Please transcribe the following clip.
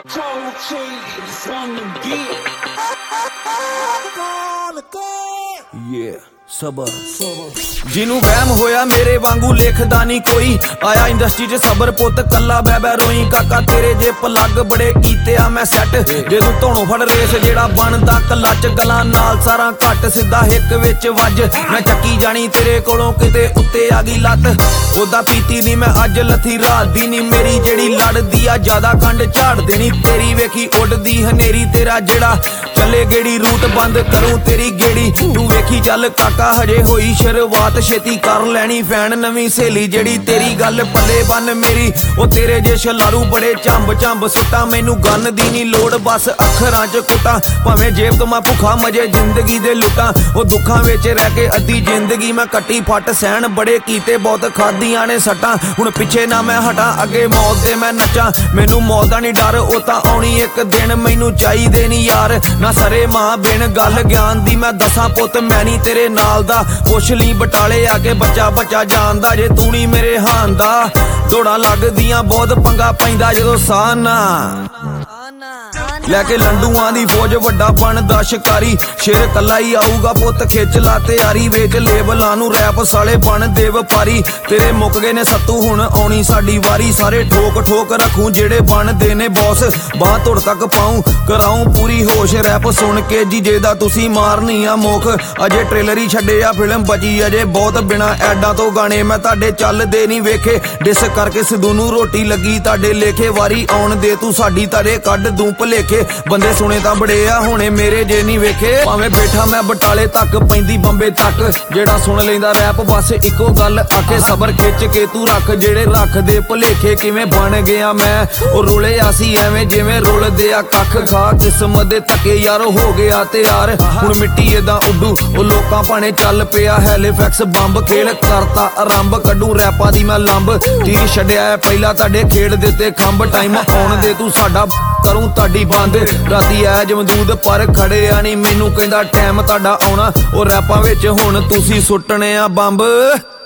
Cold cheese on the beat. Yeah. ਸਬਰ ਜਿਹਨੂੰ ਵਹਿਮ ਹੋਇਆ ਮੇਰੇ ਵਾਂਗੂ ਲਿਖਦਾ ਨਹੀਂ ਕੋਈ ਆਇਆ ਇੰਡਸਟਰੀ 'ਚ ਸਬਰ ਪੁੱਤ ਕੱਲਾ ਬੈ ਰੋਈ ਕਾਕਾ ਤੇਰੇ ਜੇ ਪਲੱਗ ਬੜੇ ਕੀਤੇ ਆ ਮੈਂ ਸੈੱਟ ਜੇ ਤੂੰ ਧੋਣੋਂ ਫੜ ਰੇਸ ਜਿਹੜਾ ਬਣਦਾ ਕਲੱਚ ਗਲਾਂ ਨਾਲ ਸਾਰਾ ਘੱਟ ਸਿੱਧਾ ਹਿੱਕ ਵਿੱਚ ਵੱਜ ਮੈਂ ਚੱਕੀ ਜਾਣੀ ਤੇਰੇ ਕੋਲੋਂ ਕਿਤੇ ਉੱਤੇ ਆ ਗਈ ਲੱਤ ਉਹਦਾ ਪੀਤੀ ਦੀ ਮੈਂ ਅੱਜ ਲੱਥੀ ਰਾਤ ਦੀ ਨਹੀਂ ਮੇਰੀ ਜਿਹੜੀ ਲੜਦੀ ਆ ਜ਼ਿਆਦਾ ਖੰਡ ਝਾੜ ਦੇਣੀ ਤੇਰੀ ਵੇਖੀ ਉੱਡਦੀ ਹਨੇਰੀ ਤੇਰਾ ਜਿਹੜਾ ਚੱਲੇ ਗੇੜੀ ਰੂਟ ਬੰਦ ਕਰੂੰ ਤੇਰੀ ਗੇੜੀ ਤੂੰ ਵੇਖੀ ਚੱਲ ਕਾਕਾ ਹਜੇ ਹੋਈ ਸ਼ੁਰੂਆਤ ਛੇਤੀ ਕਰ ਲੈਣੀ ਫੈਨ ਨਵੀਂ ਸਹੇਲੀ ਜਿਹੜੀ ਤੇਰੀ ਗੱਲ ਪੱਲੇ ਬੰਨ ਮੇਰੀ ਉਹ ਤੇਰੇ ਜੇ ਛਲਾਰੂ ਬੜੇ ਚੰਬ ਸੁੱਟਾਂ ਮੈਨੂੰ ਗੰਨ ਦੀ ਨਹੀਂ ਲੋੜ ਬਸ ਅੱਖਰਾਂ 'ਚ ਕੁੱਟਾਂ ਭਾਵੇਂ ਜੇਬ ਤੋਂ ਮੈਂ ਭੁੱਖਾ ਮਜੇ ਜ਼ਿੰਦਗੀ ਦੇ ਲੁੱਟਾਂ ਉਹ ਦੁੱਖਾਂ ਵਿੱਚ ਰਹਿ ਕੇ ਅੱਧੀ ਜ਼ਿੰਦਗੀ ਮੈਂ ਕੱਟੀ ਫੱਟ ਸਹਿਣ ਬੜੇ ਕੀਤੇ ਬਹੁਤ ਖਾਦੀਆਂ ਨੇ ਸੱਟਾਂ ਹੁਣ ਪਿੱਛੇ ਨਾ ਮੈਂ ਹਟਾਂ ਅੱਗੇ ਮੌਤ ਦੇ ਮੈਂ ਨੱਚਾਂ ਮੈਨੂੰ ਮੌਤ ਦਾ ਨਹੀਂ ਡਰ ਉਹ ਤਾਂ ਆਉਣੀ ਇੱਕ ਦਿਨ ਮੈਨੂੰ ਚਾਹੀਦੇ ਨਹੀਂ ਯਾਰ ਨਾ ਸਰੇ ਮਾਂ ਬਿਨ ਗੱਲ ਗਿਆਨ ਦੀ ਮੈਂ ਦੱਸਾਂ ਪੁੱਤ ਮੈਂ ਨਹੀਂ ਤੇਰੇ ਨਾਲ ਦਾ ਪੁੱਛ ਲਈ ਬਟਾਲੇ ਆ ਕੇ ਬੱਚਾ ਜਾਣਦਾ ਜੇ ਤੂੰ ਨਹੀਂ ਮੇਰੇ ਹਾਨ ਦਾ ਦੌੜਾਂ ਲੱਗਦੀਆਂ ਬਹੁਤ ਪੰਗਾ ਪੈਂਦਾ ਜਦੋਂ ਸਾਹ ਨਾ ਲੈ ਕੇ ਲੰਡੂਆਂ ਦੀ ਫੌਜ ਵੱਡਾ ਬਣਦਾ ਸ਼ਿਕਾਰੀ ਸ਼ੇਰ ਕੱਲਾ ਹੀ ਆਊਗਾ ਪੁੱਤ ਖਿੱਚ ਲਾ ਤਿਆਰੀ ਵੇਚ ਲੇਬਲਾਂ ਨੂੰ ਰੈਪ ਸਾਲੇ ਬਣਦੇ ਵਪਾਰੀ ਤੇਰੇ ਮੁੱਕ ਗਏ ਨੇ ਸੱਤੂ ਹੁਣ ਆਉਣੀ ਸਾਡੀ ਵਾਰੀ ਸਾਰੇ ਠੋਕ ਰੱਖੂ ਜਿਹੜੇ ਬਣਦੇ ਨੇ ਬੌਸ ਬਾਹ ਧੁੜ ਤੱਕ ਪਾਉਂ ਕਰਾਉਂ ਪੂਰੀ ਹੋਸ਼ ਰੈਪ ਸੁਣ ਕੇ ਜੀਜੇ ਦਾ ਤੁਸੀਂ ਮਾਰਨੀ ਆ ਮੁੱਖ ਅਜੇ ਟ੍ਰੇਲਰ ਹੀ ਛੱਡਿਆ ਫਿਲਮ ਬਚੀ ਅਜੇ ਬਹੁਤ ਬਿਨਾ ਐਡਾਂ ਤੋਂ ਗਾਣੇ ਮੈਂ ਤੁਹਾਡੇ ਚੱਲਦੇ ਨਹੀਂ ਵੇਖੇ ਡਿਸ ਕਰਕੇ ਸਿੱਧੂ ਨੂੰ ਰੋਟੀ ਲੱਗੀ ਤੁਹਾਡੇ ਲੇਖੇ ਵਾਰੀ ਆਉਣ ਦੇ ਤੂੰ ਸਾਡੀ ਤਰੇ ਕੱਢ ਦੂੰ ਭਲੇਖੇ ਬੰਦੇ ਸੁਣੇ ਤਾਂ ਬੜੇ ਆ ਹੁਣੇ ਮੇਰੇ ਜੇ ਨਹੀਂ ਵੇਖੇ ਭਾਵੇਂ ਬੈਠਾ ਮੈਂ ਬਟਾਲੇ ਤੱਕ ਪੈਂਦੀ ਬੰਬੇ ਤੱਕ ਜਿਹੜਾ ਸੁਣ ਲੈਂਦਾ ਰੈਪ ਬਸ ਇੱਕੋ ਗੱਲ ਆਖੇ ਸਬਰ ਖਿੱਚ ਕੇ ਤੂੰ ਰੱਖ ਜਿਹੜੇ ਰੱਖਦੇ ਭਲੇਖੇ ਕਿਵੇਂ ਬਣ ਗਿਆ ਮੈਂ ਉਹ ਰੋਲੇ ਆਸੀ ਐਵੇਂ ਜਿਵੇਂ ਰੁਲਦੇ ਆ ਕੱਖ ਖਾ ਕਿਸਮਤ ਦੇ ਧੱਕੇ ਯਾਰ ਹੋ ਗਿਆ ਤੇ ਯਾਰ ਹੁਣ ਮਿੱਟੀ ਏਦਾਂ ਉੱਡੂ ਉਹ ਲੋਕਾਂ ਭਾਣੇ ਚੱਲ ਪਿਆ ਹੈਲੀਫੈਕਸ ਬੰਬ ਖੇਡ ਕਰਤਾ ਆਰੰਭ ਕੱਢੂ ਰੈਪਾਂ ਦੀ ਮੈਂ ਲੰਬ ਤੀਰ ਛੱਡਿਆ ਪਹਿਲਾਂ ਤੁਹਾਡੇ ਖੇਡ ਦਿੱਤੇ ਖੰਭ ਟਾਈਮ ਆਉਣ ਦੇ ਤੂੰ ਸਾਡਾ ਕਰੂੰ ਤੁਹਾਡੀ ਬੰਦ ਰਾਤੀ ਐ ਜਮਦੂਦ ਪਰ ਖੜੇ ਆ ਨਹੀਂ ਮੈਨੂੰ ਕਹਿੰਦਾ ਟਾਈਮ ਤੁਹਾਡਾ ਆਉਣਾ ਉਹ ਰੈਪਾਂ ਵਿੱਚ ਹੁਣ ਤੁਸੀਂ ਸੁੱਟਣੇ ਆ ਬੰਬ